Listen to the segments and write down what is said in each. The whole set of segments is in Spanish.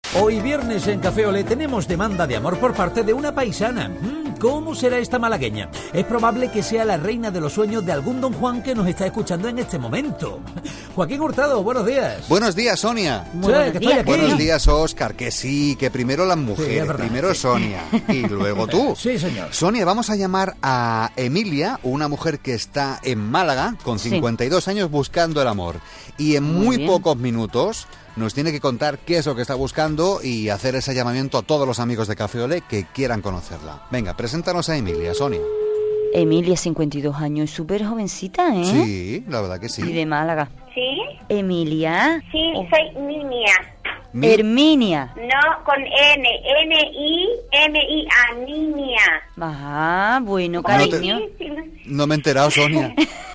Hoy viernes en Café Olé tenemos demanda de amor por parte de una paisana. ¿Cómo será esta malagueña? Es probable que sea la reina de los sueños de algún don Juan que nos está escuchando en este momento. Joaquín Hurtado, buenos días. Buenos días, Sonia. Buenos días, buenos días, Óscar. Que sí, que primero las mujeres, verdad, primero Sonia y luego tú. Sí, señor. Sonia, vamos a llamar a Emilia, una mujer que está en Málaga con 52 años buscando el amor. Y en muy pocos minutos nos tiene que contar qué es lo que está buscando y hacer ese llamamiento a todos los amigos de Café Olé que quieran conocerla. Venga, preséntanos a Emilia, Sonia. Emilia, 52 años, súper jovencita, ¿eh? Sí, la verdad que sí. Y de Málaga. ¿Sí? Emilia. Sí, soy Ninia. Herminia. No, con N, N-I-M-I-A, Ninia. Ah, bueno, cariño. No me he enterado, Sonia.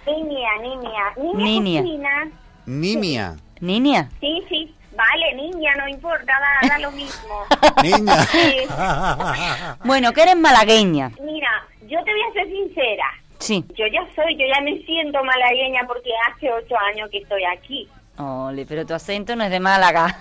Ninia. Nimia. Niña. Sí, vale, niña, no importa, da lo mismo. Niña. Sí. Bueno, que eres malagueña. Mira, yo te voy a ser sincera. Sí. Yo ya me siento malagueña porque hace 8 años que estoy aquí. Ole, pero tu acento no es de Málaga.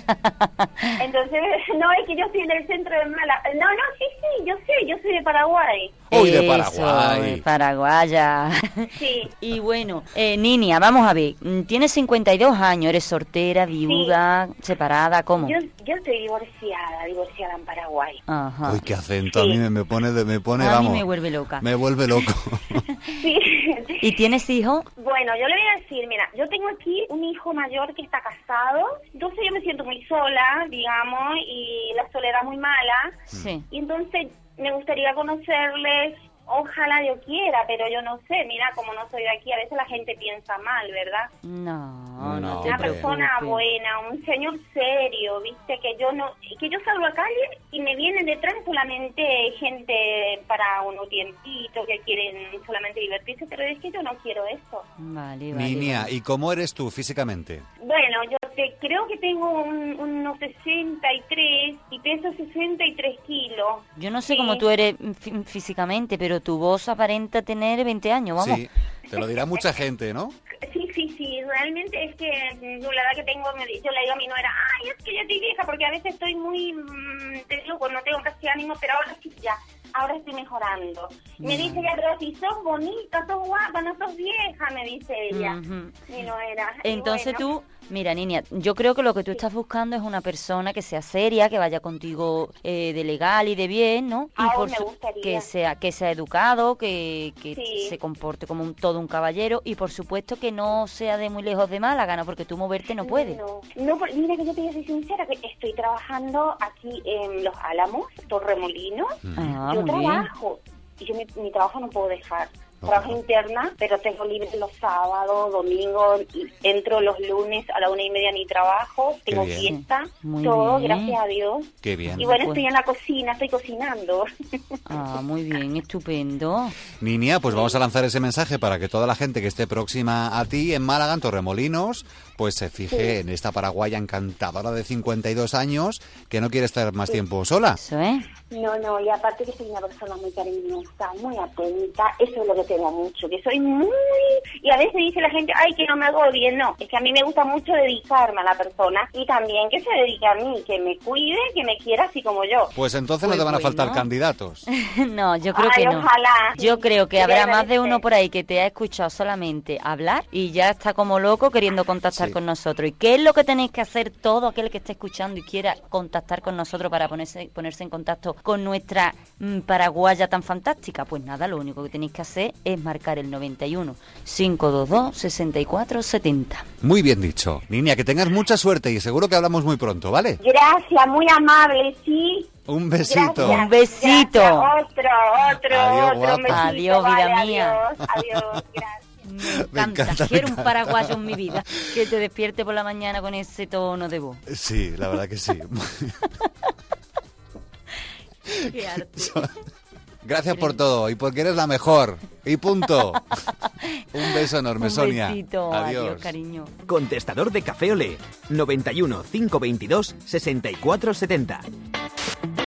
Entonces, no, es que yo soy del centro de Málaga. No, sí, yo soy de Paraguay. Uy, de Eso, Paraguay. de paraguaya. Sí. Y bueno, Niña, vamos a ver. Tienes 52 años, eres soltera, viuda, separada, ¿cómo? Yo estoy divorciada en Paraguay. Ajá. Uy, qué acento, Sí. a mí me pone, A vamos. mí me vuelve loca. Me vuelve loco. Sí. ¿Y tienes hijos? Bueno, yo le voy a decir, mira, yo tengo aquí un hijo mayor que está casado, entonces yo me siento muy sola, digamos, y la soledad muy mala, Sí. y entonces me gustaría conocerles, ojalá Dios quiera, pero yo no sé, mira, como no soy de aquí, a veces la gente piensa mal, ¿verdad? No No, te Una hombre. persona preocupes. buena, un señor serio, viste, que yo salgo a calle y me vienen detrás solamente gente para unos tiempitos que quieren solamente divertirse, pero es que yo no quiero eso. Vale. Niña, ¿y cómo eres tú físicamente? Bueno, yo creo que tengo unos 63 y peso 63 kilos. Yo no sé Sí. cómo tú eres físicamente, pero tu voz aparenta tener 20 años, vamos. Sí, te lo dirá mucha gente, ¿no? Sí, realmente es que yo la edad que tengo, yo le digo a mi nuera, ay, es que ya estoy vieja, porque a veces estoy muy, te digo, no tengo casi ánimo, pero ahora sí ya, ahora estoy mejorando. Me dice ella, pero si sos bonita, sos guapa, no sos vieja, me dice ella, Ujú. mi nuera. Y Entonces bueno, tú, mira, niña, yo creo que lo que tú estás buscando es una persona que sea seria, que vaya contigo de legal y de bien, ¿no? Y me gustaría. que sea educado, que Sí. se comporte como todo un caballero y por supuesto que no sea de muy lejos de Málaga, ¿no? Porque tú moverte no puedes. Mira que yo te voy a ser sincera, que estoy trabajando aquí en Los Álamos, Torremolinos. Ah, Yo muy bien. trabajo y yo mi trabajo no puedo dejar. Trabajo interna, pero tengo libre los sábados, domingos, entro los lunes a la 1:30 a mi trabajo, tengo bien. fiesta, Muy todo, bien. gracias a Dios. Qué bien. Y bueno, Pues- estoy en la cocina, estoy cocinando. Ah, muy bien, estupendo. Niña, pues vamos a lanzar ese mensaje para que toda la gente que esté próxima a ti en Málaga, en Torremolinos, pues se fije en esta paraguaya encantadora de 52 años que no quiere estar más tiempo sola. Eso, ¿eh? No, y aparte que soy una persona muy cariñosa, muy atenta, eso es lo que tengo mucho, que soy muy... Y a veces dice la gente, ay, que no me agobien, no, es que a mí me gusta mucho dedicarme a la persona y también que se dedique a mí, que me cuide, que me quiera así como yo. Pues entonces no Pues te van a faltar bueno. candidatos. No, yo creo Ay, que no. ojalá. Yo creo que Te habrá voy a más de agradecer. uno por ahí que te ha escuchado solamente hablar y ya está como loco queriendo contactar Sí. con nosotros. ¿Y qué es lo que tenéis que hacer todo aquel que esté escuchando y quiera contactar con nosotros para ponerse en contacto con nuestra paraguaya tan fantástica? Pues nada, lo único que tenéis que hacer es marcar el 91 522 64 70. Muy bien dicho. Niña, que tengas mucha suerte y seguro que hablamos muy pronto, ¿vale? Gracias, muy amable, sí. Un besito. Un besito. Gracias. Otro Adiós, guapa. besito. Adiós, vida vale, mía. Adiós, gracias. Me encanta. Quiero un paraguayo en mi vida que te despierte por la mañana con ese tono de voz. Sí, la verdad que sí. Qué arte. Gracias por todo y porque eres la mejor. Y punto. Un beso enorme, Un Sonia. besito. Adiós, cariño. Contestador de Café Olé 91 522 64 70.